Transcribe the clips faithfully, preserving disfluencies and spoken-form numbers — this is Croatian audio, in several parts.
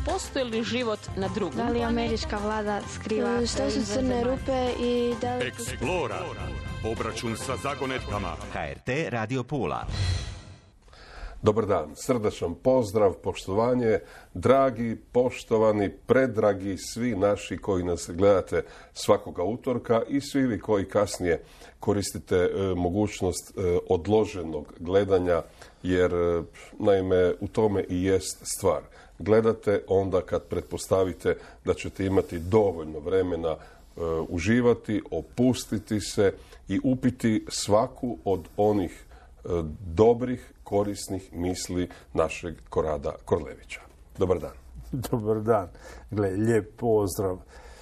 postoji li život na drugom Da li američka vlada skriva... Što su crne rupe i da li... Eksplora. Obračun sa zagonetkama. H R T Radio Pula. Dobar dan, srdačan pozdrav, poštovanje, dragi, poštovani, predragi, svi naši koji nas gledate svakoga utorka i svi vi koji kasnije koristite e, mogućnost e, odloženog gledanja, jer e, naime u tome i jest stvar. Gledate onda kad pretpostavite da ćete imati dovoljno vremena e, uživati, opustiti se i upiti svaku od onih e, dobrih, korisnih misli našeg Korada Korlevića. Dobar dan. Dobar dan. Gle, lijep pozdrav.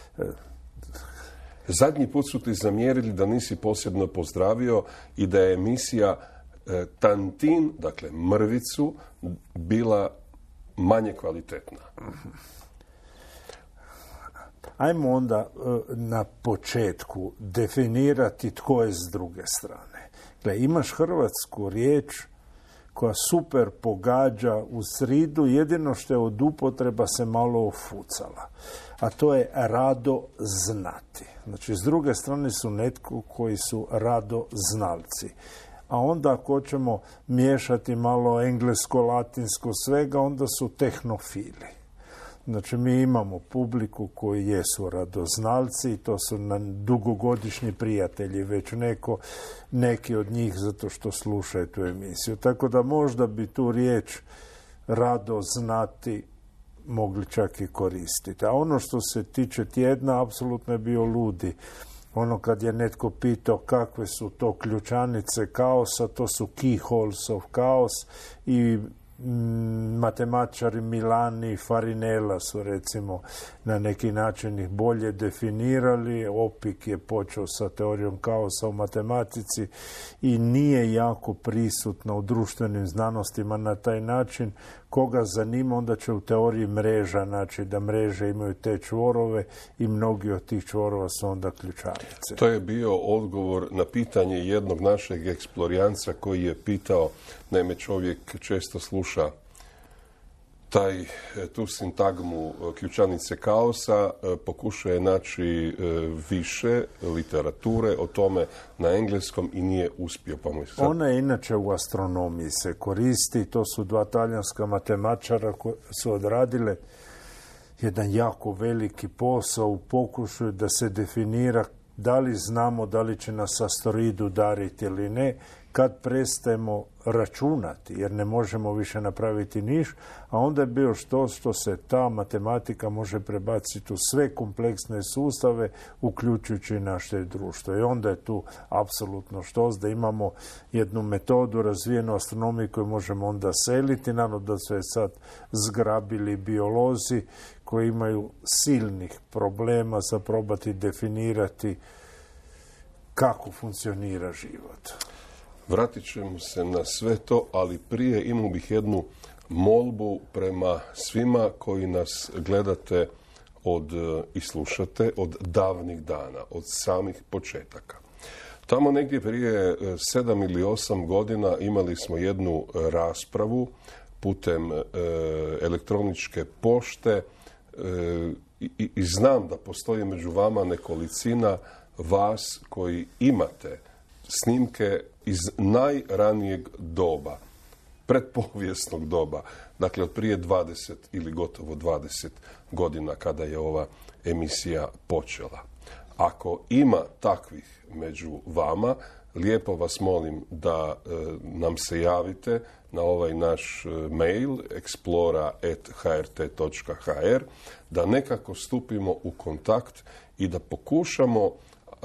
Zadnji put su ti zamjerili da nisi posebno pozdravio i da je emisija e, Tantin, dakle mrvicu, bila manje kvalitetna. Ajmo onda na početku definirati tko je s druge strane. Gle, imaš hrvatsku riječ koja super pogađa u sridu, jedino što je od upotreba se malo ofucala. A to je rado znati. Znači, s druge strane su netko koji su rado znalci. A onda ako ćemo miješati malo englesko, latinsko, svega, onda su tehnofili. Znači, mi imamo publiku koji jesu radoznalci i to su nam dugogodišnji prijatelji, već neko, neki od njih zato što slušaju tu emisiju. Tako da možda bi tu riječ rado znati mogli čak i koristiti. A ono što se tiče tjedna, apsolutno je bio ludi. Ono kad je netko pitao kakve su to ključanice kaosa, to su keyholes of chaos i matematičari Milani i Farinella su recimo na neki način ih bolje definirali. Opik je počeo sa teorijom kaosa u matematici i nije jako prisutna u društvenim znanostima na taj način. Koga zanima, onda će u teoriji mreža, znači da mreže imaju te čvorove i mnogi od tih čvorova su onda ključanice. To je bio odgovor na pitanje jednog našeg eksplorijanca koji je pitao, naime čovjek često sluša taj, tu sintagmu ključanice kaosa, pokušao naći više literature o tome na engleskom i nije uspio. Pa mu sad... Ona je inače u astronomiji se koristi, to su dva talijanska matematičara koji su odradile jedan jako veliki posao u pokušaju da se definira da li znamo da li će nas asteroid udariti ili ne, kad prestajemo računati, jer ne možemo više napraviti niš, a onda je bio što što se ta matematika može prebaciti u sve kompleksne sustave, uključujući i naše društvo. I onda je tu apsolutno što da imamo jednu metodu razvijenu astronomiju koju možemo onda seliti. Naravno da su je sad zgrabili biolozi koji imaju silnih problema za probati definirati kako funkcionira život. Vratit ćemo se na sve to, ali prije imao bih jednu molbu prema svima koji nas gledate od, i slušate od davnih dana, od samih početaka. Tamo negdje prije sedam ili osam godina imali smo jednu raspravu putem e, elektroničke pošte e, i, i znam da postoji među vama nekolicina vas koji imate snimke iz najranijeg doba, predpovijesnog doba, dakle od prije dvadeset ili gotovo dvadeset godina kada je ova emisija počela. Ako ima takvih među vama, lijepo vas molim da e, nam se javite na ovaj naš e, mail explora at h r t točka h r, da nekako stupimo u kontakt i da pokušamo e,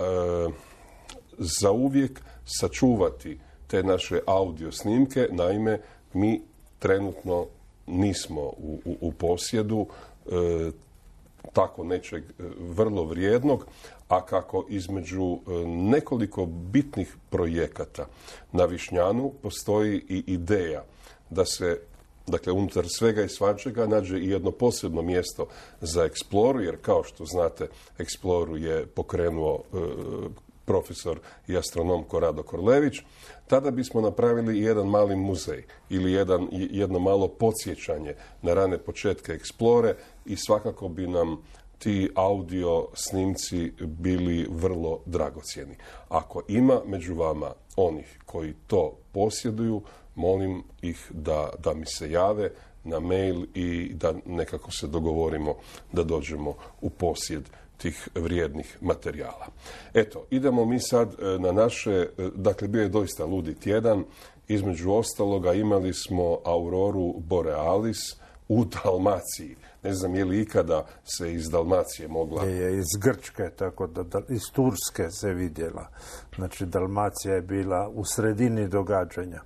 zauvijek sačuvati te naše audio snimke. Naime, mi trenutno nismo u, u, u posjedu e, tako nečeg vrlo vrijednog, a kako između nekoliko bitnih projekata na Višnjanu postoji i ideja da se, dakle, unutar svega i svačega nađe i jedno posebno mjesto za Exploru, jer kao što znate, Exploru je pokrenuo e, profesor i astronom Korado Korlević, tada bismo napravili jedan mali muzej ili jedan, jedno malo podsjećanje na rane početke Explore i svakako bi nam ti audio snimci bili vrlo dragocjeni. Ako ima među vama onih koji to posjeduju, molim ih da, da mi se jave na mail i da nekako se dogovorimo da dođemo u posjed tih vrijednih materijala. Eto, idemo mi sad na naše, dakle bio je doista ludi tjedan, između ostaloga imali smo Auroru Borealis u Dalmaciji. Ne znam je li ikada se iz Dalmacije mogla... Je, je iz Grčke, tako da, da iz Turske se vidjela. Znači Dalmacija je bila u sredini događanja.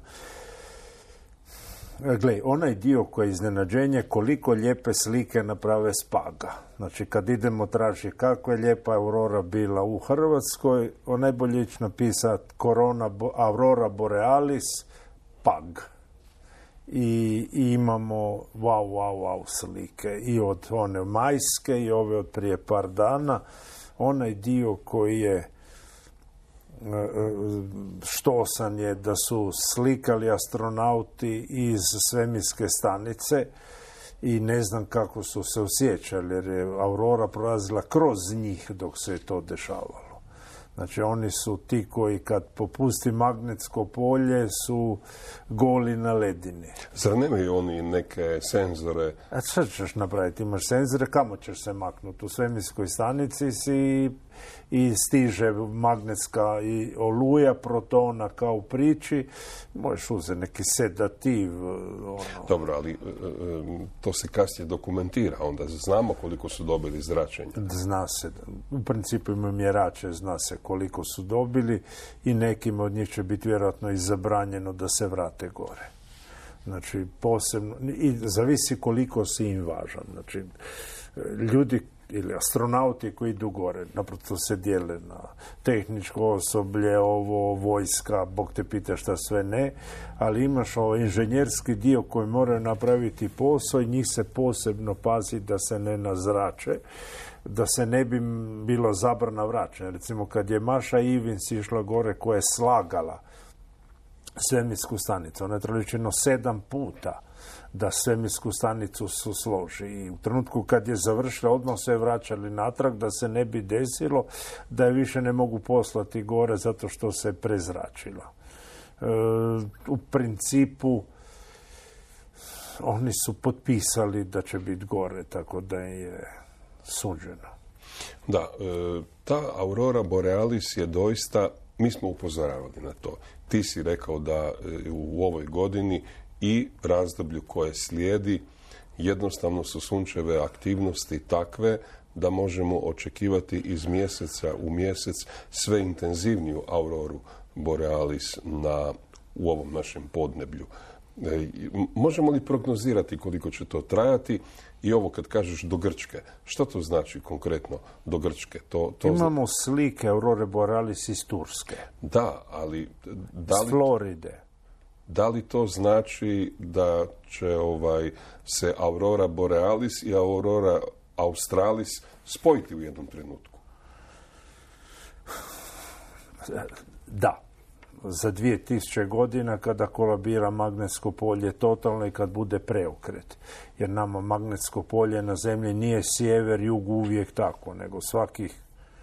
Gle, onaj dio koji je iznenađenje, koliko lijepe slike naprave s Paga. Znači, kad idemo tražiti kako je lijepa aurora bila u Hrvatskoj, on najbolje ići napisati Corona, Aurora Borealis, Pag. I, i imamo wow, wow, wow slike. I od one majske i ove od prije par dana. Onaj dio koji je štosan je da su slikali astronauti iz svemirske stanice i ne znam kako su se osjećali jer je aurora prolazila kroz njih dok se je to dešavalo. Znači oni su ti koji kad popusti magnetsko polje su goli na ledini. Zar nemaju oni neke senzore? A što ćeš napraviti? Imaš senzore, kamo ćeš se maknuti? U svemirskoj stanici si i stiže magnetska i oluja protona kao u priči. Možeš uzeti neki sedativ. Ono. Dobro, ali to se kasnije dokumentira. Onda znamo koliko su dobili zračenja. Zna se. U principu imaju mjerače, zna se koliko su dobili i nekim od njih će biti vjerojatno i zabranjeno da se vrate gore. Znači, posebno, i zavisi koliko si im važan. Znači, ljudi ili astronauti koji idu gore, naprosto se dijele na tehničko osoblje, ovo, vojska, Bog te pita šta sve ne, ali imaš ovaj inženjerski dio koji moraju napraviti posao i njih se posebno pazi da se ne nazrače, da se ne bi bilo zabrana vraćanja. Recimo kad je Maša Ivins išla gore koja je slagala svemirsku stanicu, ona je traličeno sedam puta da svemirsku stanicu su složi. I u trenutku kad je završila, odmah se je vraćali natrag da se ne bi desilo da je više ne mogu poslati gore zato što se prezračilo. E, u principu oni su potpisali da će biti gore, tako da je suđeno. Da, e, ta Aurora Borealis je doista, mi smo upozoravali na to. Ti si rekao da e, u ovoj godini i razdoblju koje slijedi jednostavno su sunčeve aktivnosti takve da možemo očekivati iz mjeseca u mjesec sve intenzivniju Auroru Borealis na, u ovom našem podneblju. E, možemo li prognozirati koliko će to trajati i ovo kad kažeš do Grčke, što to znači konkretno do Grčke? To, to Imamo zna... slike Aurore Borealis iz Turske. Da, ali... Da li... Iz Floride. Da li to znači da će ovaj se Aurora Borealis i Aurora Australis spojiti u jednom trenutku? Da. Za dvije tisuće godina kada kolabira magnetsko polje totalno i kad bude preokret. Jer nama magnetsko polje na Zemlji nije sjever, jug uvijek tako, nego svakih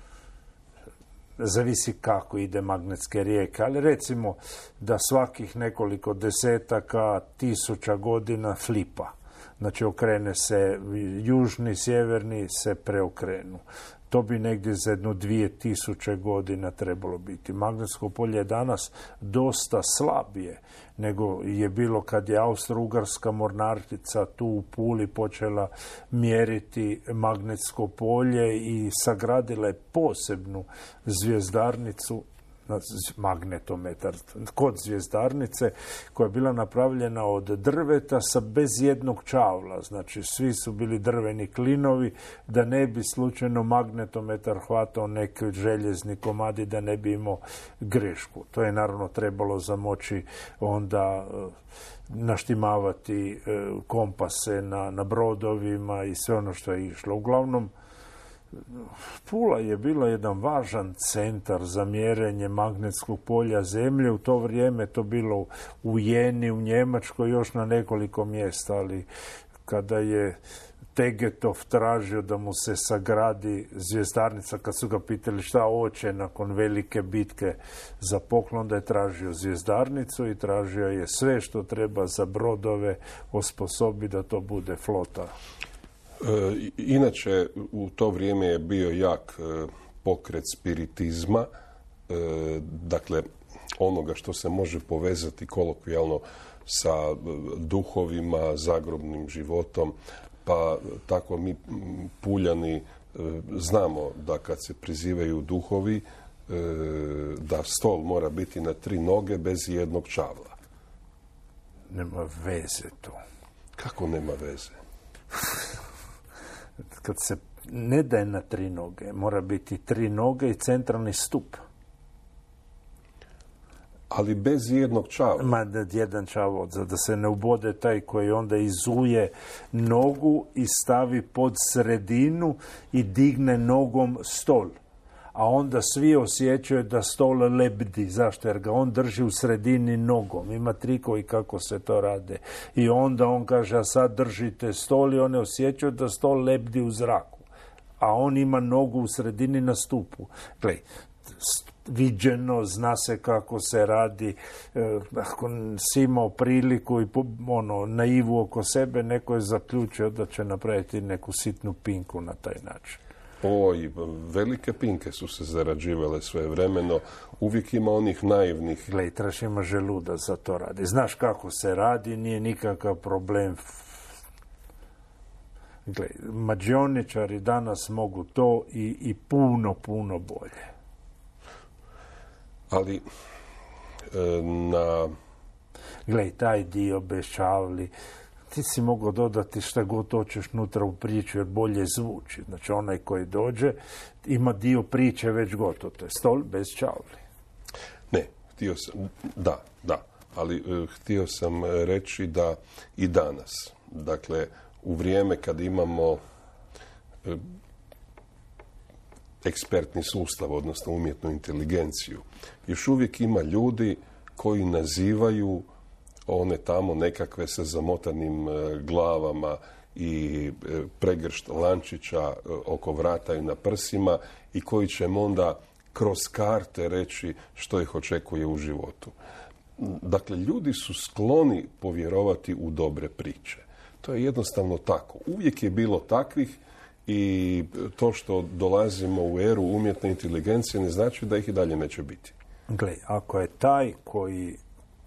zavisi kako ide magnetske rijeke, ali recimo da svakih nekoliko desetaka tisuća godina flipa. Znači okrene se južni, sjeverni se preokrenu. To bi negdje za jedno dvije tisuće godina trebalo biti. Magnetsko polje je danas dosta slabije nego je bilo kad je Austro-Ugarska mornarica tu u Puli počela mjeriti magnetsko polje i sagradila je posebnu zvijezdarnicu, magnetometar kod zvijezdarnice koja je bila napravljena od drveta sa bez jednog čavla. Znači svi su bili drveni klinovi da ne bi slučajno magnetometar hvatao neki željezni komadi da ne bi imao grešku. To je naravno trebalo zamoći onda naštimavati kompase na, na brodovima i sve ono što je išlo. Uglavnom Pula je bila jedan važan centar za mjerenje magnetskog polja Zemlje. U to vrijeme to bilo u Jeni, u Njemačkoj, još na nekoliko mjesta, ali kada je Tegetov tražio da mu se sagradi zvjezdarnica, kad su ga pitali šta hoće nakon velike bitke za poklon, da je tražio zvjezdarnicu i tražio je sve što treba za brodove osposobi da to bude flota. E, inače, u to vrijeme je bio jak e, pokret spiritizma, e, dakle, onoga što se može povezati kolokvijalno sa duhovima, zagrobnim životom, pa tako mi Puljani e, znamo da kad se prizivaju duhovi, e, da stol mora biti na tri noge bez jednog čavla. Nema veze to. Kako nema veze? Kad se ne daje na tri noge, mora biti tri noge i centralni stup. Ali bez jednog čavla. Ma, jedan čavod, da se ne ubode taj koji onda izuje nogu i stavi pod sredinu i digne nogom stol. A onda svi osjećaju da stol lebdi. Zašto? Jer ga on drži u sredini nogom. Ima trikovi kako se to rade. I onda on kaže, a sad držite stol i one osjećaju da stol lebdi u zraku. A on ima nogu u sredini na stupu. Glej, viđeno, zna se kako se radi. Ako si imao priliku i ono, naivu oko sebe, neko je zaključio da će napraviti neku sitnu pinku na taj način. Oj, velike pinke su se zarađivale svojevremeno. Uvijek ima onih naivnih. Glej, trebaš ima želuda za to radi. Znaš kako se radi, nije nikakav problem. Glej, mađioničari danas mogu to i, i puno, puno bolje. Ali e, na... Glej, taj dio bez čavli, ti si mogao dodati šta god hoćeš nutra u priču jer bolje zvuči. Znači onaj koji dođe ima dio priče već gotovo. To je stol bez čavli. Ne, htio sam, da, da, ali e, htio sam reći da i danas, dakle, u vrijeme kad imamo e, ekspertni sustav, odnosno umjetnu inteligenciju, još uvijek ima ljudi koji nazivaju one tamo nekakve sa zamotanim e, glavama i e, pregršt lančića e, oko vrata i na prsima i koji će onda kroz karte reći što ih očekuje u životu. Dakle, ljudi su skloni povjerovati u dobre priče. To je jednostavno tako. Uvijek je bilo takvih i to što dolazimo u eru umjetne inteligencije ne znači da ih i dalje neće biti. Gle, ako je taj koji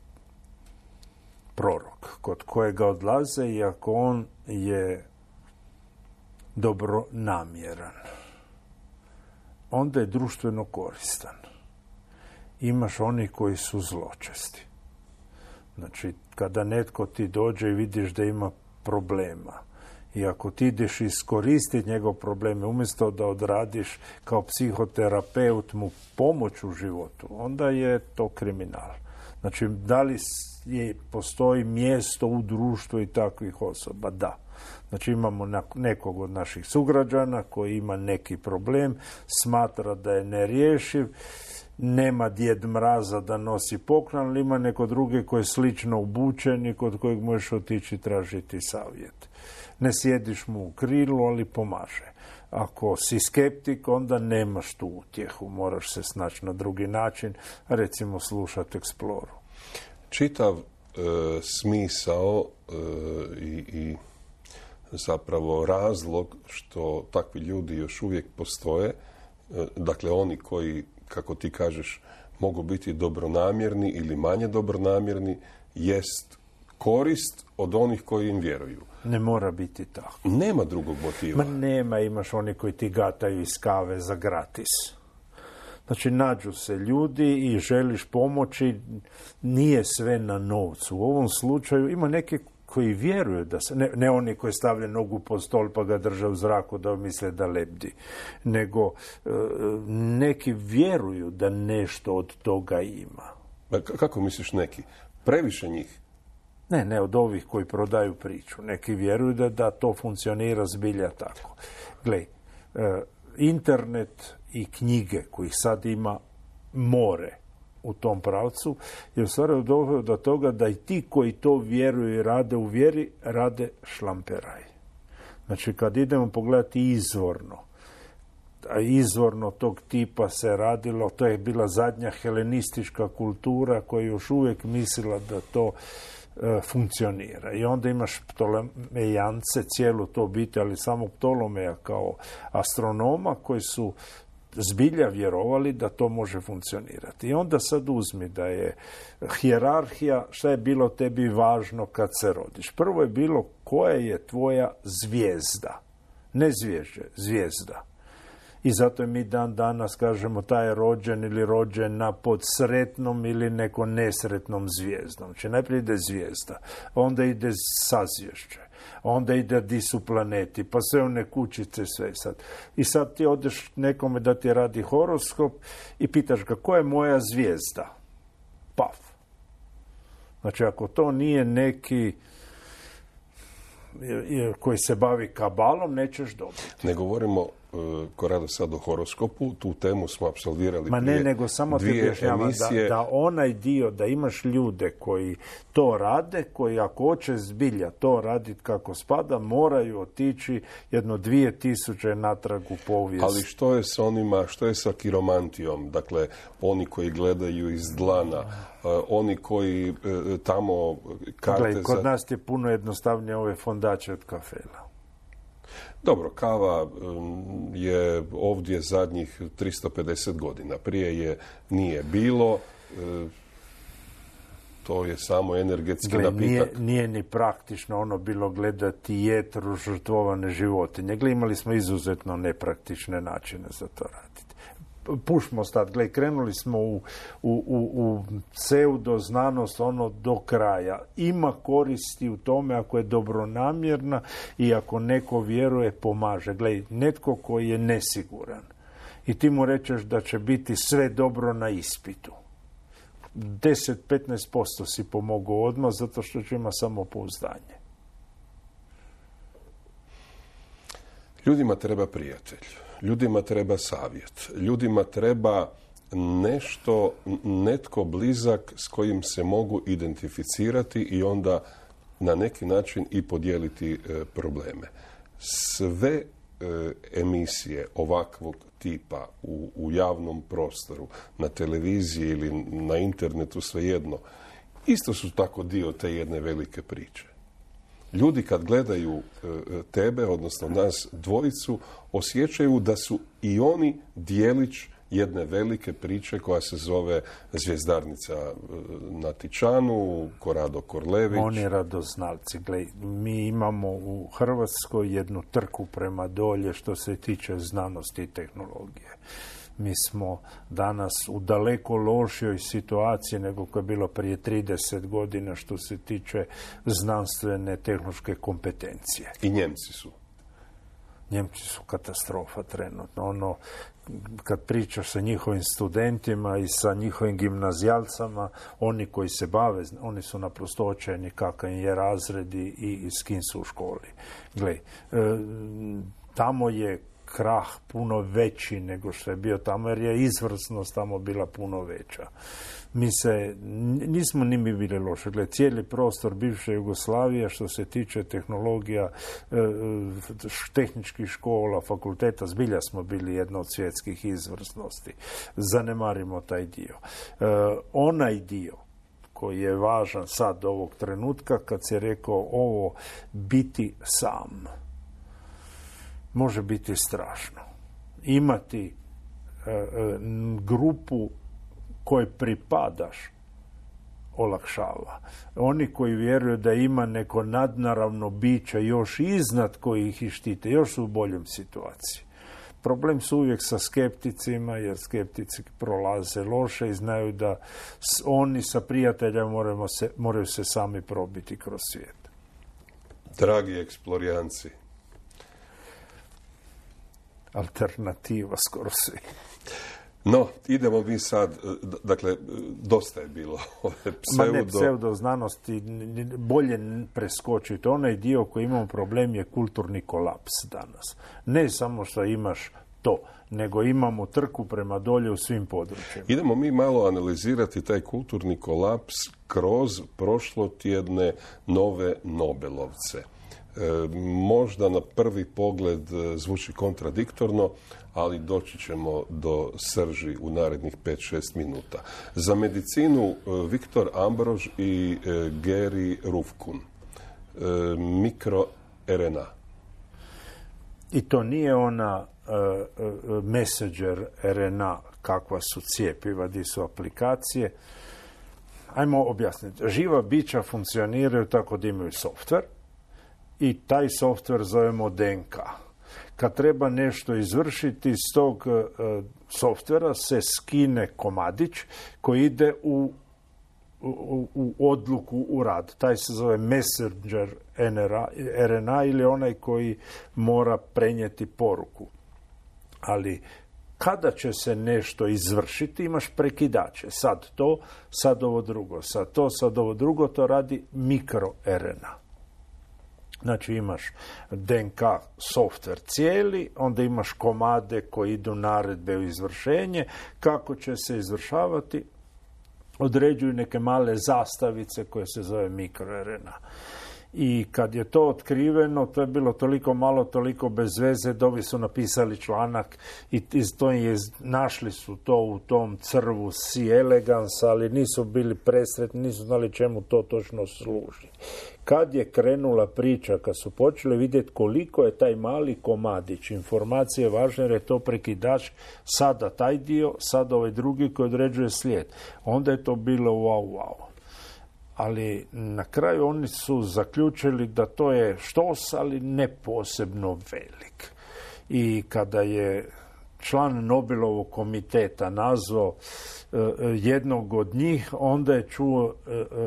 prorok kod kojega odlaze i ako on je dobronamjeran, onda je društveno koristan. Imaš oni koji su zločesti. Znači, kada netko ti dođe i vidiš da ima problema i ako ti ideš iskoristiti njegov probleme umjesto da odradiš kao psihoterapeut mu pomoć u životu, onda je to kriminal. Znači, da li je, postoji mjesto u društvu i takvih osoba? Da. Znači, imamo nekog od naših sugrađana koji ima neki problem, smatra da je nerješiv, nema Djed Mraza da nosi poklon, ali ima neko druge koji je slično obučen i kod kojeg možeš otići tražiti savjet. Ne sjediš mu u krilu, ali pomaže. Ako si skeptik, onda nemaš tu utjehu. Moraš se snaći na drugi način, recimo slušati Exploru. Čitav e, smisao e, i, i zapravo razlog što takvi ljudi još uvijek postoje, e, dakle oni koji, kako ti kažeš, mogu biti dobronamjerni ili manje dobronamjerni, jest korist od onih koji im vjeruju. Ne mora biti tako. Nema drugog motiva. Ma nema, imaš oni koji ti gataju iz kave za gratis. Znači, nađu se ljudi i želiš pomoći, nije sve na novcu. U ovom slučaju ima neke koji vjeruju da se, ne, ne oni koji stavljaju nogu pod stol pa ga drže u zraku da misle da lebdi, nego e, neki vjeruju da nešto od toga ima. Kako misliš neki? Previše njih? Ne, ne od ovih koji prodaju priču. Neki vjeruju da, da to funkcionira zbilja tako. Glej, e, internet i knjige, kojih sad ima more u tom pravcu, je u stvari doveo do toga da i ti koji to vjeruju i rade u vjeri, rade šlamperaj. Znači, kad idemo pogledati izvorno, a izvorno tog tipa se radilo, to je bila zadnja helenistička kultura koja još uvijek mislila da to e, funkcionira. I onda imaš Ptolomejance, cijelu to biti, ali samo Ptolomeja kao astronoma koji su zbilja vjerovali da to može funkcionirati. I onda sad uzmi da je hijerarhija, šta je bilo tebi važno kad se rodiš. Prvo je bilo koja je tvoja zvijezda. Ne zvježđe, zvijezda. I zato mi dan danas kažemo taj je rođen ili rođena pod sretnom ili neko nesretnom zvijezdom. Znači najprije ide zvijezda, onda ide sazvješće, onda ide di su planeti, pa sve one kućice, sve sad. I sad ti odeš nekome da ti radi horoskop i pitaš ga koja je moja zvijezda? Paf. Znači ako to nije neki koji se bavi kabalom, nećeš dobiti. Ne govorimo ko rade sad o horoskopu, tu temu smo apsolvirali Ma ne, prije nego samo ti objašnjavam emisije. Da, da onaj dio, da imaš ljude koji to rade, koji ako hoće zbilja to raditi kako spada, moraju otići jedno dvije tisuće natrag u povijest. Ali što je s onima, što je sa kiromantijom? Dakle, oni koji gledaju iz dlana, uh, oni koji uh, tamo karte Gledaj, kod za... nas je puno jednostavnije ove fondače od kafela. Dobro, kava um, je ovdje zadnjih tristo pedeset godina. Prije je nije bilo. Uh, to je samo energetski Gle, napitak. Nije, nije ni praktično ono bilo gledati jetru žrtvovane životinje. Gle, imali smo izuzetno nepraktične načine za to raditi. Pušmo sad, gle, krenuli smo u, u, u, u pseudo znanost ono do kraja. Ima koristi u tome ako je dobronamjerna i ako neko vjeruje, pomaže. Gle, netko koji je nesiguran i ti mu rečeš da će biti sve dobro na ispitu. deset do petnaest posto si pomogao odmah zato što će ima samopouzdanje. Ljudima treba prijatelj. Ljudima treba savjet. Ljudima treba nešto, netko blizak s kojim se mogu identificirati i onda na neki način i podijeliti e, probleme. Sve e, emisije ovakvog tipa u, u javnom prostoru, na televiziji ili na internetu, svejedno, isto su tako dio te jedne velike priče. Ljudi kad gledaju tebe, odnosno nas dvojicu, osjećaju da su i oni dijelić jedne velike priče koja se zove Zvjezdarnica na Tičanu, Korado Korlević. Oni radoznalci. Gle, mi imamo u Hrvatskoj jednu trku prema dolje što se tiče znanosti i tehnologije. Mi smo danas u daleko lošijoj situaciji nego koja je bilo prije trideset godina što se tiče znanstvene tehnološke kompetencije. I Njemci su. Njemci su katastrofa trenutno. Ono, kad pričaš sa njihovim studentima i sa njihovim gimnazijalcama, oni koji se bave, oni su naprosto očajni kakav je razred i, i s kim su u školi. Gle, e, tamo je krah puno veći nego što je bio tamo, jer je izvrsnost tamo bila puno veća. Mi se, nismo ni mi bili loše. Gled, cijeli prostor bivše Jugoslavije što se tiče tehnologija, tehničkih škola, fakulteta, zbilja smo bili jedna od svjetskih izvrsnosti. Zanemarimo taj dio. Onaj dio koji je važan sad ovog trenutka, kad se rekao ovo biti sam, može biti strašno. Imati e, e, grupu kojoj pripadaš olakšava. Oni koji vjeruju da ima neko nadnaravno biće još iznad koji ih štite, još su u boljem situaciji. Problem su uvijek sa skepticima, jer skeptici prolaze loše i znaju da oni sa prijateljima moraju se, moraju se sami probiti kroz svijet. Dragi eksplorijanci, alternativa skoro svi. No, idemo mi sad, dakle, dosta je bilo ove pseudo... Ma ne, pseudoznanosti, bolje preskočiti. Onaj dio koji imamo problem je kulturni kolaps danas. Ne samo što imaš to, nego imamo trku prema dolje u svim područjima. Idemo mi malo analizirati taj kulturni kolaps kroz prošlotjedne nove Nobelovce. E, možda na prvi pogled zvuči kontradiktorno, ali doći ćemo do srži u narednih pet šest minuta. Za medicinu Viktor Ambrož i Gary Ruvkun. E, mikroer en a. I to nije ona uh, uh, messenger er en a kakva su cijepiva, di su aplikacije. Ajmo objasniti. Živa bića funkcioniraju tako da imaju softver i taj softver zovemo de en ka. Kad treba nešto izvršiti, iz tog uh, softvera se skine komadić koji ide u, u, u odluku u rad. Taj se zove messenger er en a ili onaj koji mora prenijeti poruku. Ali kada će se nešto izvršiti, imaš prekidače. Sad to, sad ovo drugo, sad to, sad ovo drugo, to radi mikroer en a. Znači imaš de en ka softver cijeli, onda imaš komade koji idu naredbe u izvršenje. Kako će se izvršavati? Određuju neke male zastavice koje se zove mikroer en a. I kad je to otkriveno, to je bilo toliko malo, toliko bez veze, da ovi su napisali članak i to je, našli su to u tom crvu C. elegans, ali nisu bili presretni, nisu znali čemu to točno služi. Kad je krenula priča, kad su počeli vidjeti koliko je taj mali komadić informacije važne, jer je to prekidač, sada taj dio, sada ovaj drugi koji određuje slijed. Onda je to bilo wow, wow. Ali na kraju oni su zaključili da to je štos, ali ne posebno velik. I kada je član Nobelovog komiteta nazvao uh, jednog od njih, onda je čuo uh,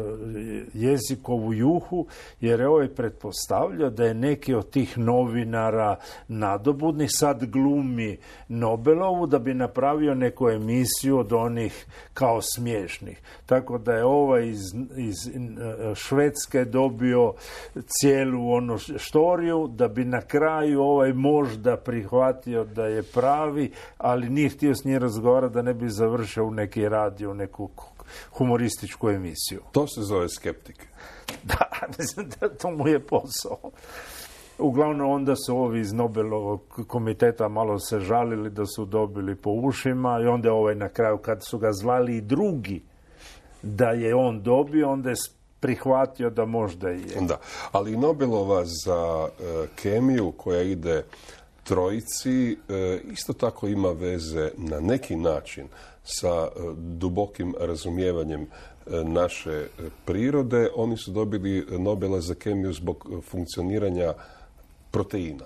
jezikovu juhu, jer je ovaj pretpostavljao da je neki od tih novinara nadobudnih sad glumi Nobelovu da bi napravio neku emisiju od onih kao smiješnih. Tako da je ovaj iz, iz Švedske dobio cijelu onu štoriju, da bi na kraju ovaj možda prihvatio da je pravi, ali nije htio s njim razgovarati da ne bi završio u neki radio, u neku humorističku emisiju. To se zove skeptik. Da, mislim da to mu je posao. Uglavnom onda su ovi iz Nobelovog komiteta malo se žalili da su dobili po ušima i onda ovaj na kraju kad su ga zvali i drugi da je on dobio, onda je prihvatio da možda i je. Da, ali Nobelova za uh, kemiju koja ide trojici isto tako ima veze na neki način sa dubokim razumijevanjem naše prirode. Oni su dobili Nobela za kemiju zbog funkcioniranja proteina.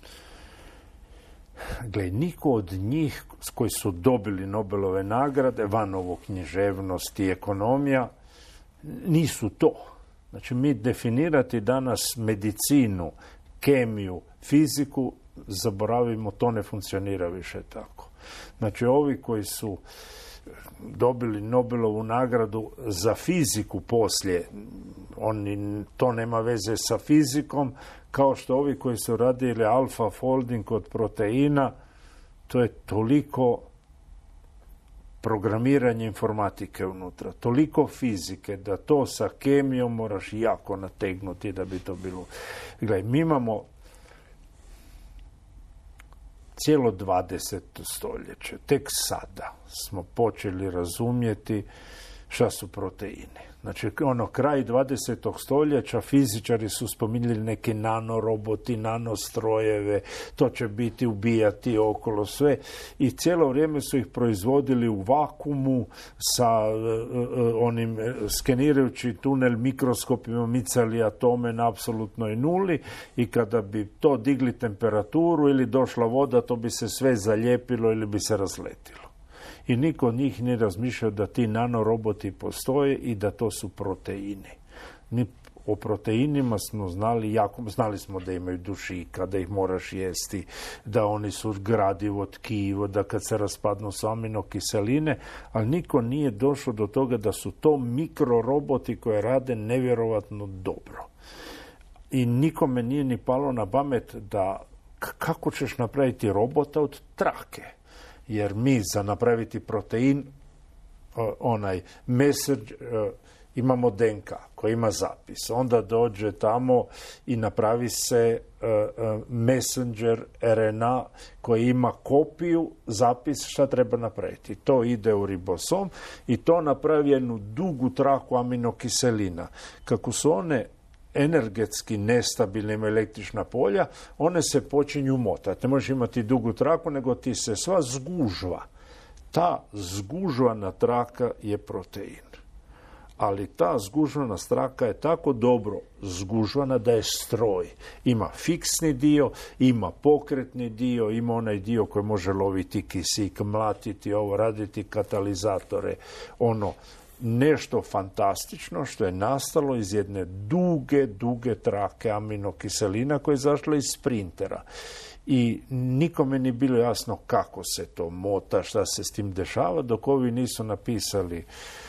Gle, niko od njih koji su dobili Nobelove nagrade, van ovo književnost i ekonomija, nisu to. Znači, mi definirati danas medicinu, kemiju, fiziku, zaboravimo, to ne funkcionira više tako. Znači, ovi koji su dobili Nobelovu nagradu za fiziku poslije, oni, to nema veze sa fizikom, kao što ovi koji su radili alfa folding od proteina, to je toliko programiranje informatike unutra, toliko fizike, da to sa kemijom moraš jako nategnuti da bi to bilo. Gledaj, mi imamo cijelo dvadeseto stoljeće. Tek sada smo počeli razumjeti šta su proteini. Znači, ono, kraj dvadesetog stoljeća fizičari su spominjali neke nanoroboti, nanostrojeve, to će biti ubijati okolo sve i cijelo vrijeme su ih proizvodili u vakuumu sa uh, onim skenirajući tunel mikroskopima, micali atome na apsolutnoj nuli i kada bi to digli temperaturu ili došla voda, to bi se sve zalijepilo ili bi se razletilo. I niko od njih nije razmišljao da ti nanoroboti postoje i da to su proteini. Mi o proteinima smo znali, jako, znali smo da imaju dušika, da ih moraš jesti, da oni su gradivo tkivo, da kad se raspadnu su aminokiseline, ali niko nije došao do toga da su to mikroroboti koje rade nevjerovatno dobro. I nikome nije ni palo na pamet da kako ćeš napraviti robota od trake? Jer mi za napraviti protein, onaj messenger, imamo D N K koji ima zapis. Onda dođe tamo i napravi se messenger R N A koji ima kopiju, zapis šta treba napraviti. To ide u ribosom i to napravi jednu dugu traku aminokiselina. Kako su one energetski nestabilne, imaju električna polja, one se počinju motati. Ne možeš imati dugu traku, nego ti se sva zgužva. Ta zgužvana traka je protein. Ali ta zgužvana traka je tako dobro zgužvana da je stroj. Ima fiksni dio, ima pokretni dio, ima onaj dio koji može loviti kisik, mlatiti ovo, raditi katalizatore. Ono, nešto fantastično što je nastalo iz jedne duge, duge trake aminokiselina koja je izašla iz sprintera. I nikome nije bilo jasno kako se to mota, šta se s tim dešava, dok ovi nisu napisali.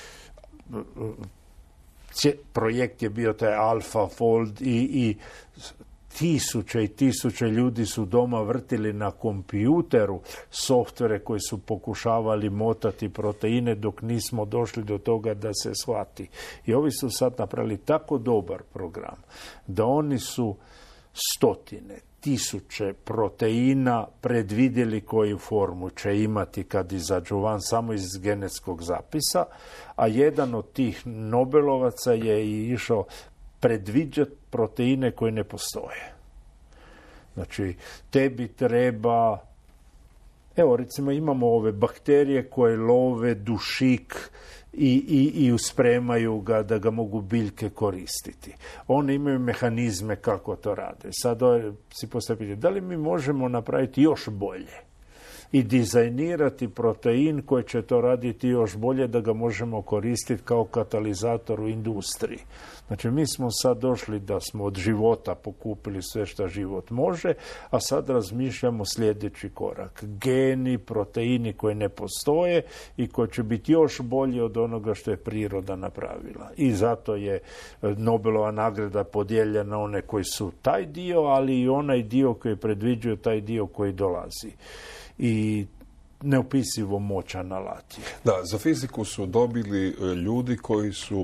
Projekt je bio taj AlphaFold i, i tisuće i tisuće ljudi su doma vrtili na kompjuteru softvere koji su pokušavali motati proteine dok nismo došli do toga da se shvati. I ovi su sad napravili tako dobar program da oni su stotine, tisuće proteina predvidjeli koju formu će imati kad izađu van samo iz genetskog zapisa, a jedan od tih Nobelovaca je i išao predviđati proteine koje ne postoje. Znači, tebi treba, evo recimo imamo ove bakterije koje love dušik i, i, i uspremaju ga da ga mogu biljke koristiti. One imaju mehanizme kako to rade. Sad si postavite, da li mi možemo napraviti još bolje i dizajnirati protein koji će to raditi još bolje da ga možemo koristiti kao katalizator u industriji. Znači, mi smo sad došli da smo od života pokupili sve što život može, a sad razmišljamo sljedeći korak. Geni, proteini koji ne postoje i koji će biti još bolji od onoga što je priroda napravila. I zato je Nobelova nagrada podijeljena na one koji su taj dio, ali i onaj dio koji predviđuje taj dio koji dolazi. I neopisivo moćan alat. Da, za fiziku su dobili ljudi koji su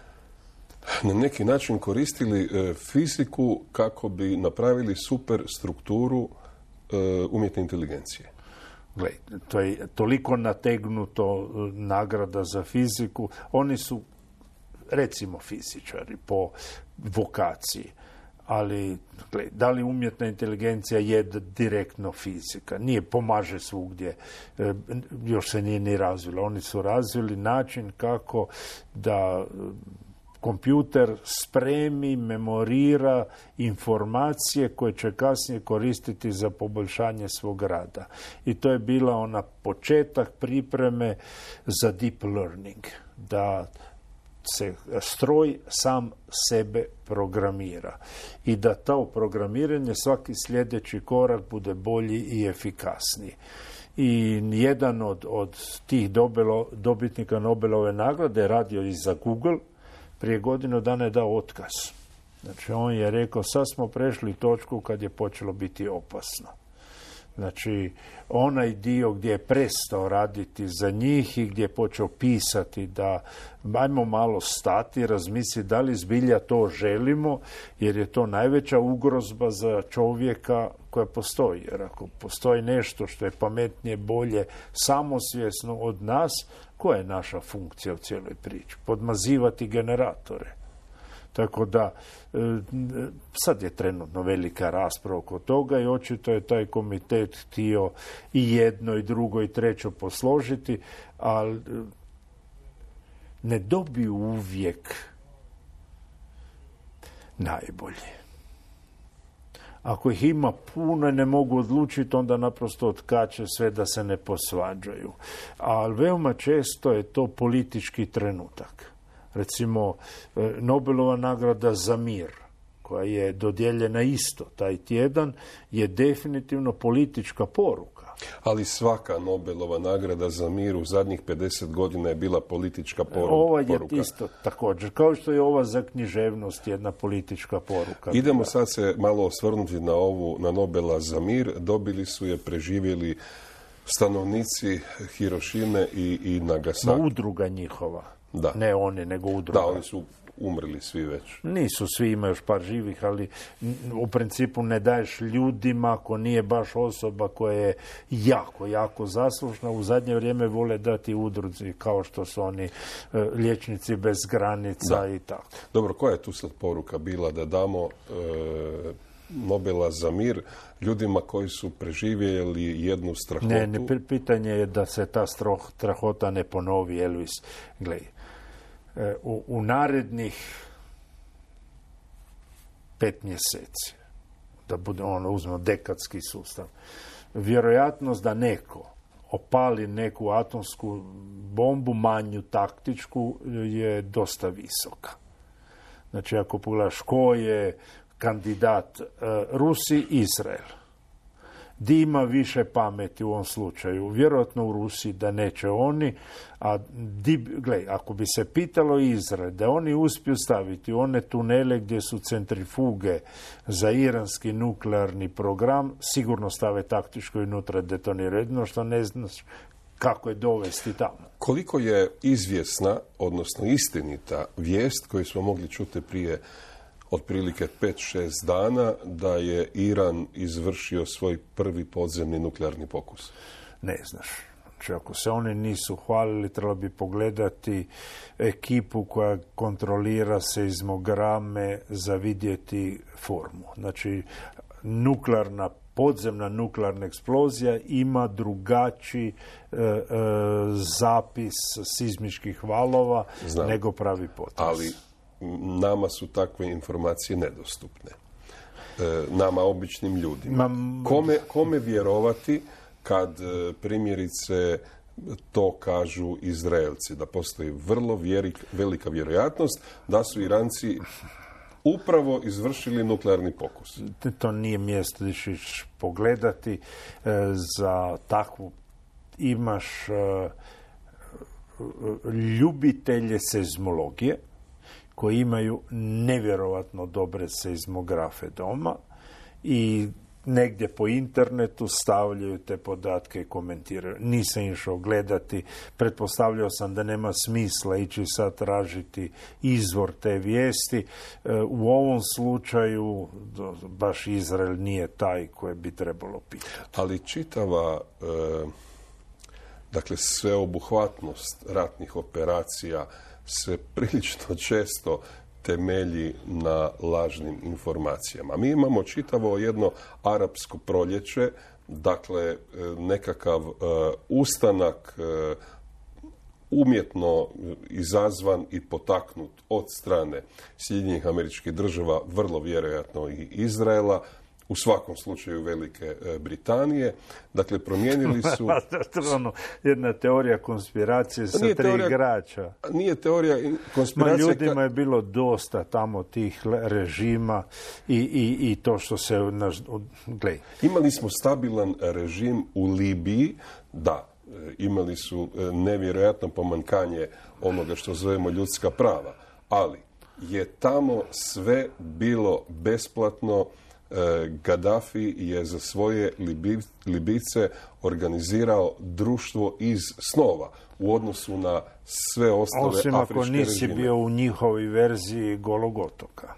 na neki način koristili fiziku kako bi napravili super strukturu umjetne inteligencije. Gle, to je toliko nategnuto nagrada za fiziku. Oni su, recimo, fizičari po vokaciji. Ali, gle, da li umjetna inteligencija je direktno fizika? Nije, pomaže svugdje. E, još se nije ni razvila. Oni su razvili način kako da kompjuter spremi, memorira informacije koje će kasnije koristiti za poboljšanje svog rada. I to je bila ona početak pripreme za deep learning. Da se stroj sam sebe programira i da to programiranje svaki sljedeći korak bude bolji i efikasniji. I jedan od, od tih dobilo, dobitnika Nobelove nagrade je radio i za Google, prije godinu dana je dao otkaz. Znači, on je rekao, sad smo prešli točku kad je počelo biti opasno. Znači, onaj dio gdje je prestao raditi za njih i gdje je počeo pisati da ajmo malo stati, razmisliti da li zbilja to želimo, jer je to najveća ugrozba za čovjeka koja postoji. Jer ako postoji nešto što je pametnije, bolje, samosvjesno od nas, koja je naša funkcija u cijeloj priči? Podmazivati generatore. Tako da, sad je trenutno velika rasprava oko toga i očito je taj komitet htio i jedno, i drugo, i treće posložiti, ali ne dobiju uvijek najbolje. Ako ih ima puno i ne mogu odlučiti, onda naprosto otkače sve da se ne posvađaju. Ali veoma često je to politički trenutak. Recimo, Nobelova nagrada za mir, koja je dodijeljena isto taj tjedan je definitivno politička poruka. Ali svaka Nobelova nagrada za mir u zadnjih pedeset godina je bila politička poruka. Ova je isto također, kao što je ova za književnost jedna politička poruka. Idemo sad se malo osvrnuti na ovu, na Nobela za mir. Dobili su je preživjeli stanovnici Hirošime i, i Nagasaki. Ma udruga njihova. Da. Ne oni, nego udruga. Da, oni su umrli svi već. Nisu svi, ima još par živih, ali u principu ne daješ ljudima ako nije baš osoba koja je jako, jako zaslužna. U zadnje vrijeme vole dati udruzi kao što su oni e, liječnici bez granica da. I tako. Dobro, koja je tu sad poruka bila da damo e, Nobela za mir ljudima koji su preživjeli jednu strahotu? Ne, ne, pitanje je da se ta stroh, strahota ne ponovi, Elvis. Gledaj, U, u narednih pet mjeseci, da bude ono, uzmemo dekadski sustav, vjerojatnost da neko opali neku atomsku bombu, manju taktičku, je dosta visoka. Znači, ako pogledaš ko je kandidat uh, Rusi, Izrael. Di ima više pameti u ovom slučaju? Vjerojatno u Rusiji da neće oni, a di, gledaj, ako bi se pitalo Izrael da oni uspiju staviti one tunele gdje su centrifuge za iranski nuklearni program, sigurno stave taktičko i unutra detoniraju. Jedino što ne znaš kako je dovesti tamo. Koliko je izvjesna, odnosno istinita vijest koju smo mogli čuti prije otprilike pet šest dana da je Iran izvršio svoj prvi podzemni nuklearni pokus? Ne znaš. Znači, ako se oni nisu hvalili, trebalo bi pogledati ekipu koja kontrolira seizmograme za vidjeti formu. Znači, nuklearna, podzemna nuklearna eksplozija ima drugačiji e, e, zapis sizmičkih valova Znam. nego pravi potres. Ali nama su takve informacije nedostupne. E, nama, običnim ljudima. Ma, kome, kome vjerovati kad primjerice to kažu Izraelci, da postoji vrlo vjeri, velika vjerojatnost da su Iranci upravo izvršili nuklearni pokus? To nije mjesto da ćeš pogledati. E, za takvu imaš e, ljubitelje seizmologije koji imaju nevjerovatno dobre seizmografe doma i negdje po internetu stavljaju te podatke i komentiraju. Nisam išao gledati, pretpostavljao sam da nema smisla ići sad tražiti izvor te vijesti. U ovom slučaju baš Izrael nije taj koje bi trebalo pitati. Ali čitava e, dakle sveobuhvatnost ratnih operacija se prilično često temelji na lažnim informacijama. Mi imamo čitavo jedno arapsko proljeće, dakle nekakav uh, ustanak uh, umjetno izazvan i potaknut od strane Sjedinjenih Američkih Država, vrlo vjerojatno i Izraela, u svakom slučaju Velike Britanije. Dakle, promijenili su... ono, jedna teorija konspiracije sa tri teorija, igrača. Nije teorija konspiracije... Ma ljudima je bilo dosta tamo tih režima i, i, i to što se... Glej. Imali smo stabilan režim u Libiji, da, imali su nevjerojatno pomankanje onoga što zovemo ljudska prava, ali je tamo sve bilo besplatno. Gaddafi je za svoje Libijce organizirao društvo iz snova u odnosu na sve ostale afričke režime. Osim ako nisi režime. bio u njihovoj verziji Golog otoka.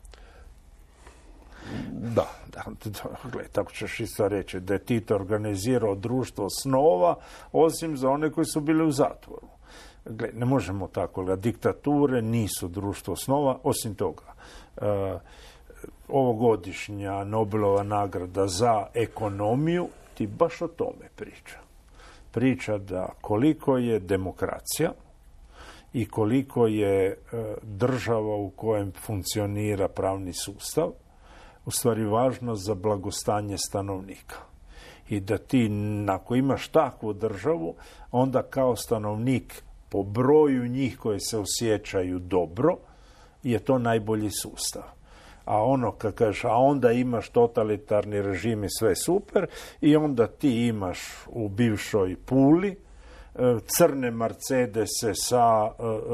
Da. da gled, tako ćeš isto reći da je Tito organizirao društvo snova, osim za one koji su bili u zatvoru. Gled, ne možemo tako. Diktature nisu društvo snova, osim toga. Uh, ovogodišnja Nobelova nagrada za ekonomiju ti baš o tome priča. Priča da koliko je demokracija i koliko je država u kojem funkcionira pravni sustav u stvari važno za blagostanje stanovnika. I da ti, ako imaš takvu državu, onda kao stanovnik po broju njih koji se osjećaju dobro, je to najbolji sustav. A ono kad kažeš, a onda imaš totalitarni režim i sve super, i onda ti imaš u bivšoj Puli crne Mercedese sa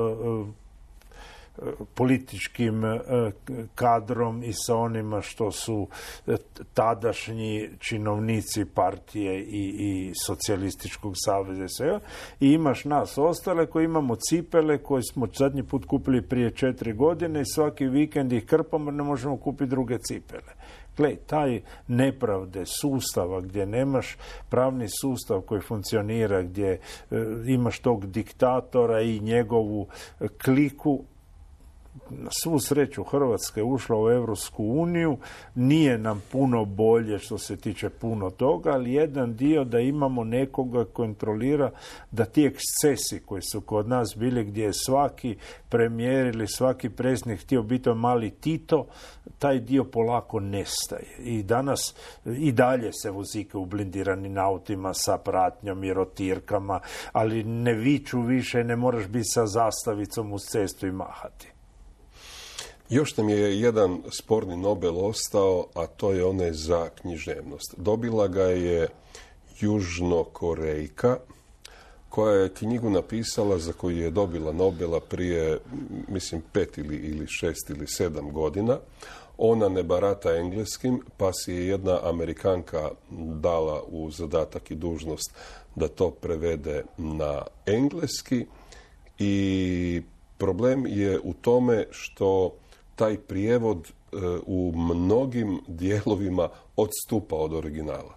političkim kadrom i sa onima što su tadašnji činovnici partije i, i socijalističkog saveza i sve. I imaš nas ostale koji imamo cipele koje smo zadnji put kupili prije četiri godine i svaki vikend ih krpamo jer ne možemo kupiti druge cipele. Gle, taj nepravde sustava gdje nemaš pravni sustav koji funkcionira, gdje e, imaš tog diktatora i njegovu kliku. Na svu sreću Hrvatska je ušla u Europsku uniju, nije nam puno bolje što se tiče puno toga, ali jedan dio da imamo nekoga kontrolira da ti ekscesi koji su kod nas bili gdje je svaki premijer ili svaki predsjednik htio biti mali Tito, taj dio polako nestaje. I danas i dalje se vozike u blindiranim autima sa pratnjom i rotirkama, ali ne viču više, ne moraš biti sa zastavicom uz cestu i mahati. Još nam je jedan sporni Nobel ostao, a to je onaj za književnost. Dobila ga je Južnokorejka, koja je knjigu napisala za koju je dobila Nobela prije, mislim, pet ili, ili šest ili sedam godina. Ona ne barata engleskim, pa si je jedna Amerikanka dala u zadatak i dužnost da to prevede na engleski. I problem je u tome što taj prijevod e, u mnogim dijelovima odstupa od originala.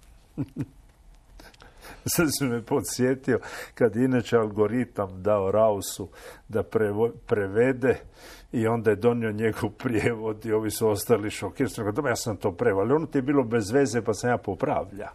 Sad se me podsjetio kad inače algoritam dao Rausu da prevo, prevede i onda je donio njegov prijevod i ovi su ostali šokirani. Dobro, ja sam to preveo, ali ono ti je bilo bez veze pa sam ja popravlja.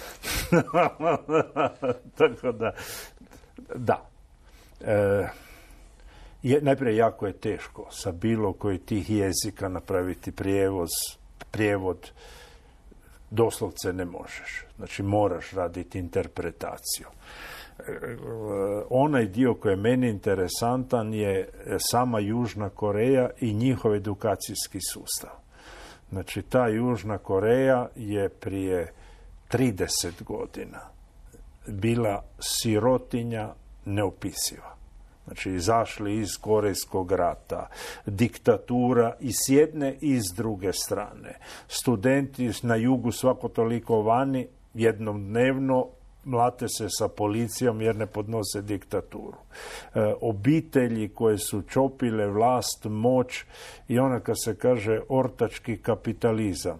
Tako da, da. E, Je, najprije jako je teško sa bilo koji tih jezika napraviti prijevoz, prijevod, doslovce ne možeš. Znači moraš raditi interpretaciju. E, onaj dio koji je meni interesantan je sama Južna Koreja i njihov edukacijski sustav. Znači ta Južna Koreja je prije trideset godina bila sirotinja neopisiva. Znači, izašli iz Korejskog rata, diktatura i s jedne i s druge strane. Studenti na jugu svako toliko vani, jednom dnevno, mlate se sa policijom jer ne podnose diktaturu. E, obitelji koje su čopile vlast, moć i ona kad se kaže ortački kapitalizam,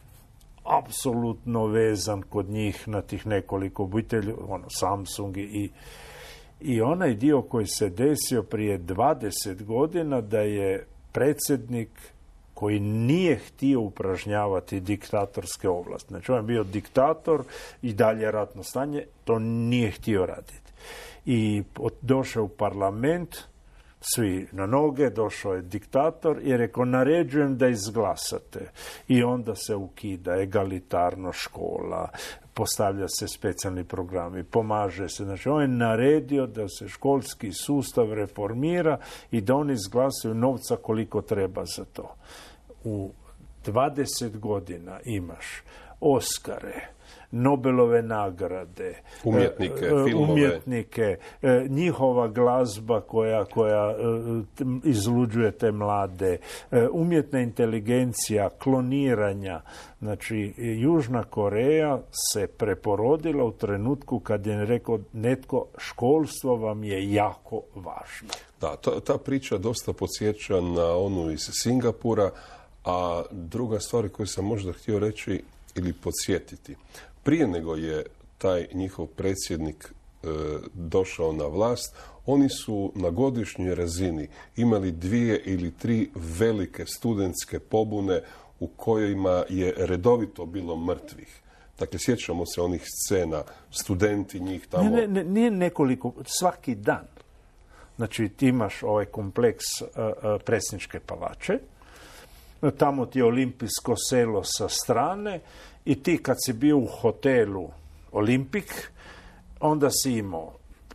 apsolutno vezan kod njih na tih nekoliko obitelji, ono, Samsung i I onaj dio koji se desio prije dvadeset godina da je predsjednik koji nije htio upražnjavati diktatorske ovlasti. Znači on je bio diktator i dalje ratno stanje, to nije htio raditi. I došao u parlament, svi na noge, došao je diktator i rekao naređujem da izglasate. I onda se ukida egalitarno škola, postavlja se specijalni programi, pomaže se. Znači, on je naredio da se školski sustav reformira i da oni izglasuju novca koliko treba za to. U dvadeset godina imaš Oskare, Nobelove nagrade, umjetnike, filmove, umjetnike, njihova glazba koja, koja izluđuje te mlade, umjetna inteligencija, kloniranja. Znači, Južna Koreja se preporodila u trenutku kad je rekao netko, školstvo vam je jako važno. Da, ta, ta priča dosta podsjeća na onu iz Singapura, a druga stvar koju sam možda htio reći ili podsjetiti. Prije nego je taj njihov predsjednik e, došao na vlast, oni su na godišnjoj razini imali dvije ili tri velike studentske pobune u kojima je redovito bilo mrtvih. Dakle, sjećamo se onih scena, studenti njih tamo... Ne, ne, nije nekoliko, svaki dan. Znači, ti imaš ovaj kompleks uh, uh, predsjedničke palače, tamo ti je olimpijsko selo sa strane i ti kad si bio u hotelu Olimpik, onda si imao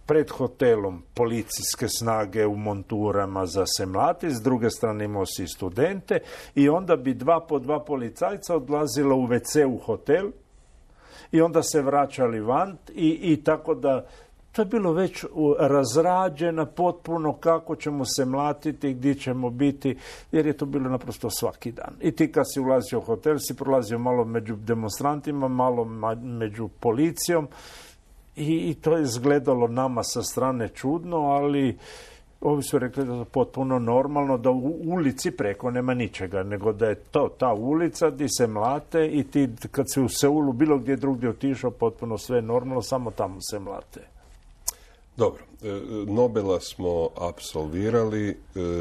pred hotelom policijske snage u monturama za se mlati, s druge strane imao si studente i onda bi dva po dva policajca odlazila u ve ce u hotel i onda se vraćali van i, i tako da to je bilo već razrađeno potpuno kako ćemo se mlatiti, gdje ćemo biti, jer je to bilo naprosto svaki dan. I ti kad si ulazio u hotel, si prolazio malo među demonstrantima, malo među policijom i, i to je izgledalo nama sa strane čudno, ali ovi su rekli da je potpuno normalno, da u ulici preko nema ničega, nego da je to ta ulica gdje se mlate i ti kad si u Seulu bilo gdje drugdje otišao, potpuno sve normalno, samo tamo se mlate. Dobro, Nobela smo apsolvirali.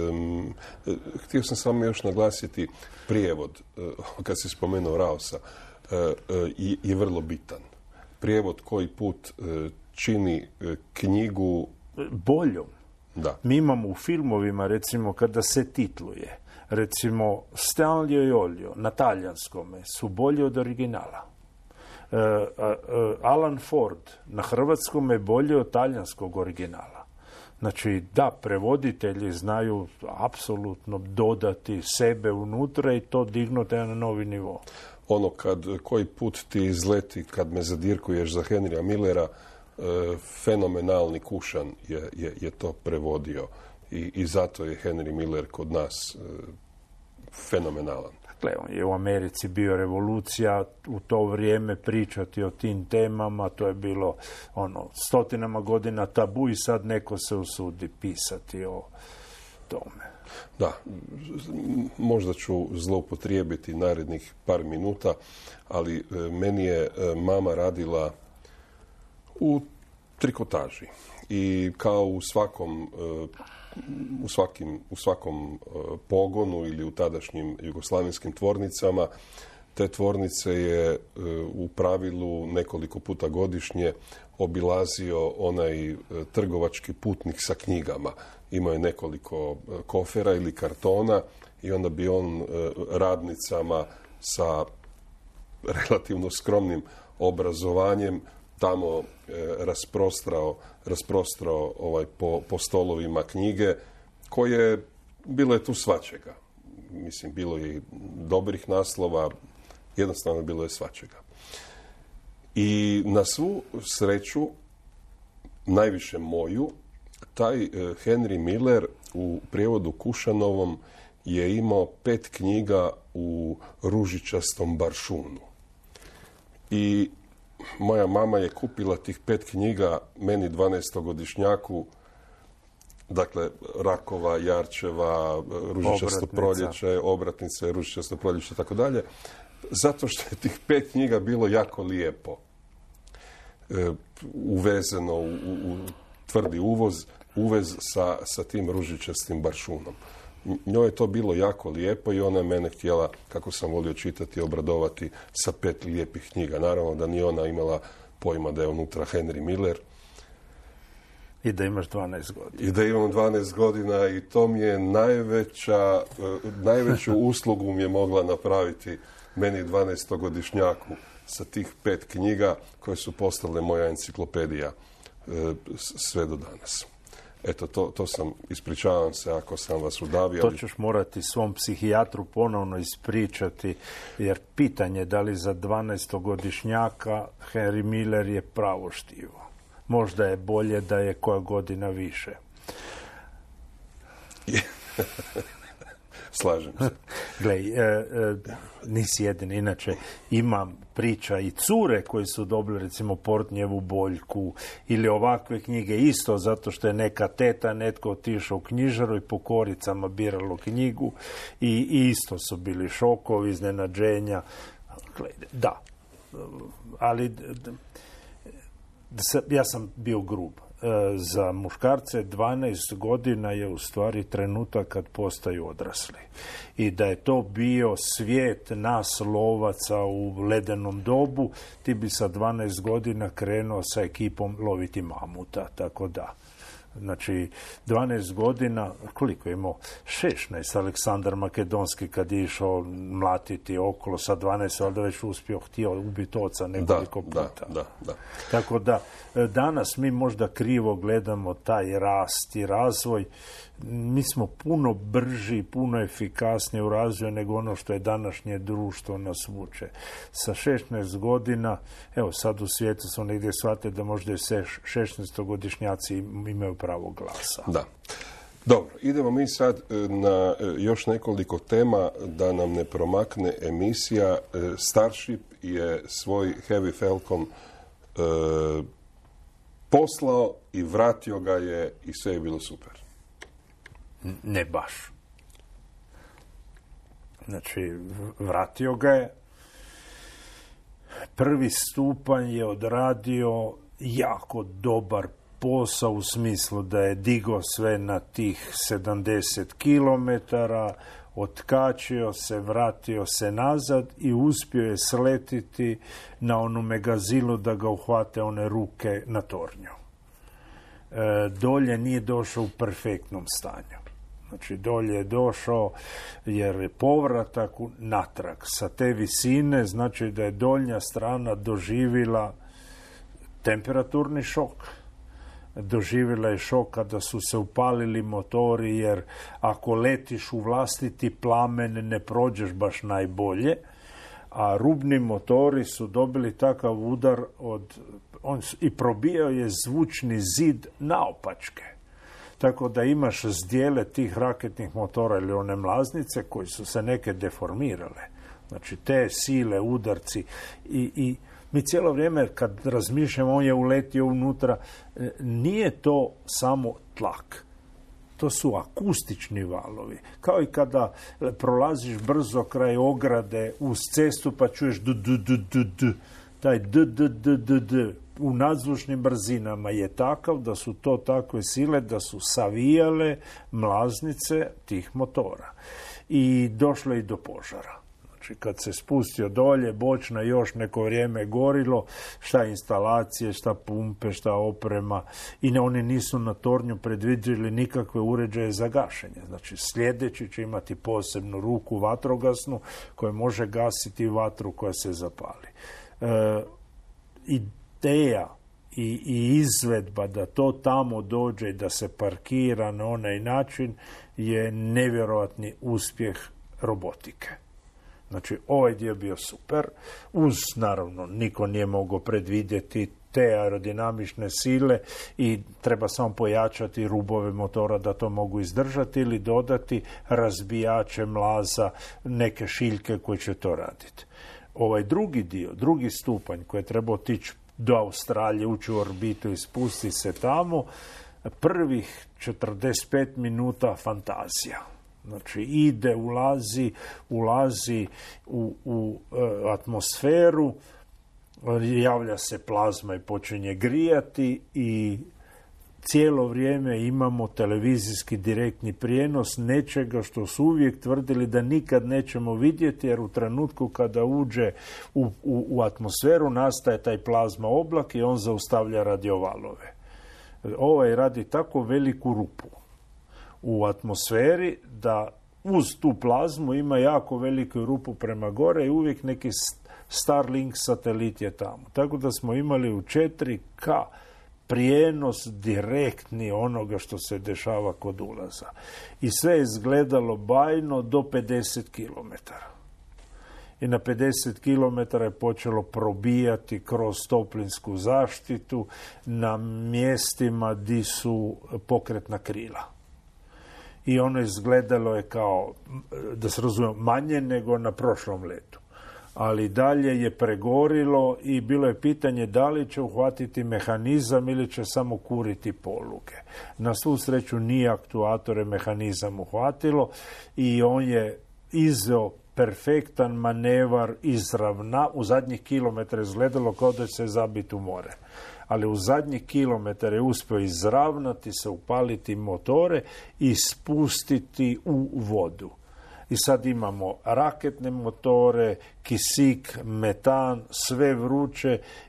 Htio sam samo još naglasiti prijevod, kad si spomenuo Rausa, je vrlo bitan. Prijevod koji put čini knjigu boljom. Da. Mi imamo u filmovima, recimo, kada se titluje, recimo, Stanlio i Olio na talijanskome su bolji od originala. Uh, uh, uh, Alan Ford na hrvatskom je bolje od talijanskog originala. Znači, da, prevoditelji znaju apsolutno dodati sebe unutra i to dignuti na novi nivo. Ono kad koji put ti izleti, kad me zadirkuješ za Henrya Millera, uh, fenomenalni Kušan je, je, je to prevodio. I, i zato je Henry Miller kod nas uh, fenomenalan. Dakle, on je u Americi bio revolucija, u to vrijeme pričati o tim temama, to je bilo ono, stotinama godina tabu i sad neko se usudi pisati o tome. Da, možda ću zloupotrijebiti narednih par minuta, ali e, meni je e, mama radila u trikotaži i kao u svakom e, u, svakim, u svakom uh, pogonu ili u tadašnjim jugoslavenskim tvornicama. Te tvornice je uh, u pravilu nekoliko puta godišnje obilazio onaj uh, trgovački putnik sa knjigama. Imao je nekoliko uh, kofera ili kartona i onda bi on uh, radnicama sa relativno skromnim obrazovanjem tamo e, rasprostrao, rasprostrao ovaj, po, po stolovima knjige, koje bilo je tu svačega. Mislim, bilo je i dobrih naslova, jednostavno bilo je svačega. I na svu sreću, najviše moju, taj e, Henry Miller u prijevodu Kušanovom je imao pet knjiga u ružičastom baršunu. I moja mama je kupila tih pet knjiga meni dvanaestogodišnjaku, dakle Rakova, Jarčeva, Ružičasto proljeće, Obratnice, Ružičasto proljeće i tako dalje, zato što je tih pet knjiga bilo jako lijepo e, uvezeno u, u, u tvrdi uvoz, uvez sa, sa tim ružičastim baršunom. Njoj je to bilo jako lijepo i ona je mene htjela, kako sam volio čitati, obradovati sa pet lijepih knjiga. Naravno da ni ona imala pojma da je unutra Henry Miller. I da imaš dvanaest godina. I da imam dvanaest godina i to mi je najveća, najveću uslugu mi je mogla napraviti meni dvanaestogodišnjaku sa tih pet knjiga koje su postale moja enciklopedija sve do danas. Eto, to, to sam, ispričavam se ako sam vas udavio. To ćeš morati svom psihijatru ponovno ispričati, jer pitanje da li za dvanaestogodišnjaka Henry Miller je pravo štivo. Možda je bolje da je koja godina više. Slažem se. Glej, e, e, nisi jedin. Inače, imam priča i cure koji su dobili, recimo, Portnjevu boljku ili ovakve knjige isto, zato što je neka teta, netko otišao u knjižaru i po koricama biralo knjigu i, i isto su bili šokovi, iznenađenja. Glej, da, ali ja sam bio grub. Za muškarce dvanaest godina je u stvari trenutak kad postaju odrasli. I da je to bio svijet nas lovaca u ledenom dobu, ti bi sa dvanaest godina krenuo sa ekipom loviti mamuta, tako da Znači, dvanaest godina, koliko je imao? šesnaest, Aleksandar Makedonski kad je išao mlatiti okolo, sa dvanaest, ali da već uspio, htio ubiti oca nekoliko da, puta. Da, da, da. Tako da, danas mi možda krivo gledamo taj rast i razvoj. Mi smo puno brži, puno efikasniji u razvoju nego ono što je današnje društvo nas vuče. Sa šesnaest godina, evo sad u svijetu smo negdje shvatili da možda i šesnaestogodišnjaci imaju pravo glasa. Da. Dobro, idemo mi sad na još nekoliko tema da nam ne promakne emisija. Starship je svoj Heavy Falcon e, poslao i vratio ga je i sve je bilo super. Ne baš. Znači, vratio ga je. Prvi stupanj je odradio jako dobar posao u smislu da je digao sve na tih sedamdeset kilometara, otkačio se, vratio se nazad i uspio je sletiti na onu megazilu da ga uhvate one ruke na tornju. E, dolje nije došao u perfektnom stanju. Znači, dolje je došao jer je povratak natrag sa te visine, znači da je donja strana doživjela temperaturni šok. Doživjela je šok kada su se upalili motori, jer ako letiš u vlastiti plamen ne prođeš baš najbolje, a rubni motori su dobili takav udar od, on, i probijao je zvučni zid naopačke. Tako da imaš zdjele tih raketnih motora ili one mlaznice koji su se neke deformirale. Znači te sile, udarci i, i mi cijelo vrijeme kad razmišljamo, on je uletio unutra, nije to samo tlak. To su akustični valovi. Kao i kada prolaziš brzo kraj ograde uz cestu pa čuješ d, d, d, d, d. Taj d, d, d, d, d u nadzvučnim brzinama je takav da su to takve sile da su savijale mlaznice tih motora. I došlo je i do požara. Znači, kad se spustio dolje, bočna još neko vrijeme gorilo, šta instalacije, šta pumpe, šta oprema, i ne, oni nisu na tornju predvidjeli nikakve uređaje za gašenje. Znači, sljedeći će imati posebnu ruku vatrogasnu koja može gasiti vatru koja se zapali. E, ideja i, i izvedba da to tamo dođe i da se parkira na onaj način je nevjerojatni uspjeh robotike. Znači, ovaj dio bio super. Uz, naravno, niko nije mogao predvidjeti te aerodinamične sile i treba samo pojačati rubove motora da to mogu izdržati ili dodati razbijače mlaza, neke šiljke koje će to raditi. Ovaj drugi dio, drugi stupanj koji je trebao otići do Australije, ući u orbitu i spusti se tamo, prvih četrdeset pet minuta fantazija. Znači, ide, ulazi, ulazi u, u e, atmosferu, javlja se plazma i počinje grijati i cijelo vrijeme imamo televizijski direktni prijenos nečega što su uvijek tvrdili da nikad nećemo vidjeti, jer u trenutku kada uđe u, u, u atmosferu nastaje taj plazma oblak i on zaustavlja radiovalove. Ovaj radi tako veliku rupu u atmosferi da uz tu plazmu ima jako veliku rupu prema gore i uvijek neki Starlink satelit je tamo. Tako da smo imali u četiri ka prijenos direktni onoga što se dešava kod ulaza. I sve je izgledalo bajno do pedeset kilometara. I na pedeset kilometara je počelo probijati kroz toplinsku zaštitu na mjestima di su pokretna krila. I ono izgledalo je kao, da se razumije, manje nego na prošlom letu. Ali dalje je pregorilo i bilo je pitanje da li će uhvatiti mehanizam ili će samo kuriti poluge. Na svu sreću nije aktuatore mehanizam uhvatilo i on je izveo perfektan manevar izravna. U zadnjih kilometra je izgledalo kao da će se zabiti u more. Ali u zadnji kilometar je uspio izravnati se, upaliti motore i spustiti u vodu. I sad imamo raketne motore, kisik, metan, sve vruće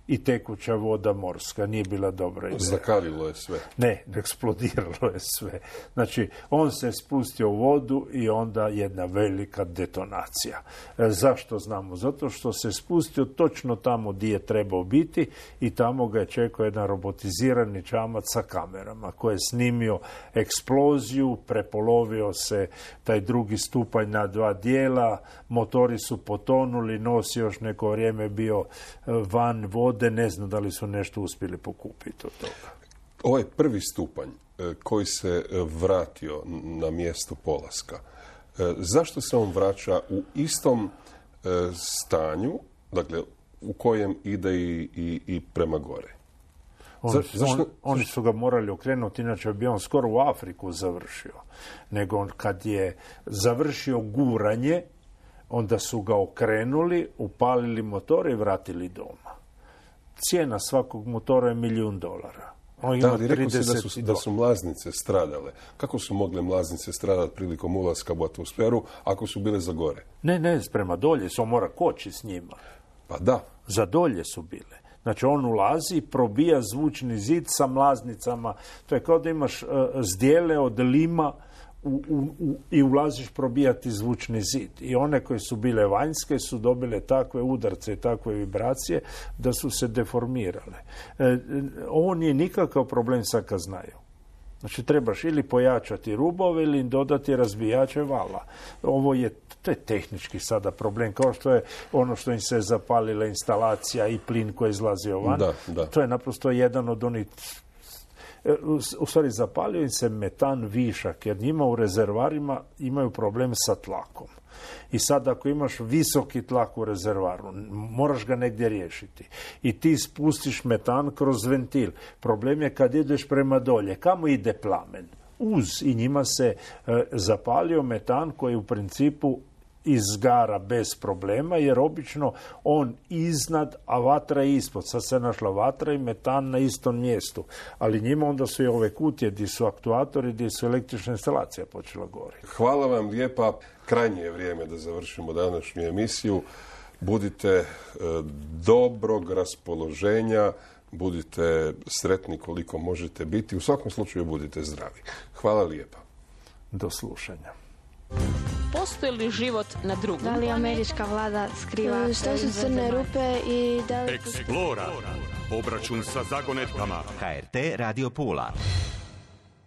i tekuća voda morska. Nije bila dobra ideja. Zakalilo je sve. Ne, eksplodiralo je sve. Znači, on se spustio u vodu i onda jedna velika detonacija. E, zašto znamo? Zato što se spustio točno tamo gdje je trebao biti i tamo ga je čekao jedan robotizirani čamac sa kamerama koji je snimio eksploziju, prepolovio se taj drugi stupanj na dva dijela, motori su potonuli, nos još neko vrijeme bio van vode, ne znam da li su nešto uspjeli pokupiti od toga. Ovaj prvi stupanj koji se vratio na mjesto polaska, zašto se on vraća u istom stanju, dakle, u kojem ide i, i, i prema gore? On, Za, zašto? On, oni su ga morali okrenuti, inače bi on skoro u Afriku završio. Nego on, kad je završio guranje, onda su ga okrenuli, upalili motor i vratili doma. Cijena svakog motora je milijun dolara. On da, ima ali rekao si da trideset su, da su mlaznice stradale. Kako su mogle mlaznice stradati prilikom ulaska u atmosferu ako su bile za gore? Ne, ne, prema dolje, se on mora koči s njima. Pa da. Za dolje su bile. Znači, on ulazi, probija zvučni zid sa mlaznicama. To je kao da imaš uh, zdjele od lima u, u, u, i ulaziš probijati zvučni zid. I one koje su bile vanjske su dobile takve udarce i takve vibracije da su se deformirale. E, ovo nije nikakav problem sa kaznaju. Znači, trebaš ili pojačati rubove ili dodati razbijače vala. Ovo je, to je tehnički sada problem, kao što je ono što im se zapalila instalacija i plin koji izlazi van. Da, da. To je naprosto jedan od onih... U stvari, zapalio im se metan višak, jer njima u rezervarima imaju problem sa tlakom. I sad ako imaš visoki tlak u rezervaru, moraš ga negdje riješiti. I ti spustiš metan kroz ventil. Problem je kad ideš prema dolje. Kamo ide plamen? Uz. I njima se e, zapalio metan koji u principu izgara bez problema, jer obično on iznad, a vatra je ispod. Sad se našla vatra i metan na istom mjestu. Ali njima onda su i ove kutije gdje su aktuatori, gdje su električna instalacija počela gori. Hvala vam lijepa. Krajnje je vrijeme da završimo današnju emisiju. Budite e, dobrog raspoloženja, budite sretni koliko možete biti. U svakom slučaju budite zdravi. Hvala lijepa. Do slušanja. Postoji li život na drugom? Da li američka vlada skriva? Što su crne rupe i da li... Eksplora. Obračun sa zagonetkama. H R T Radio Pula.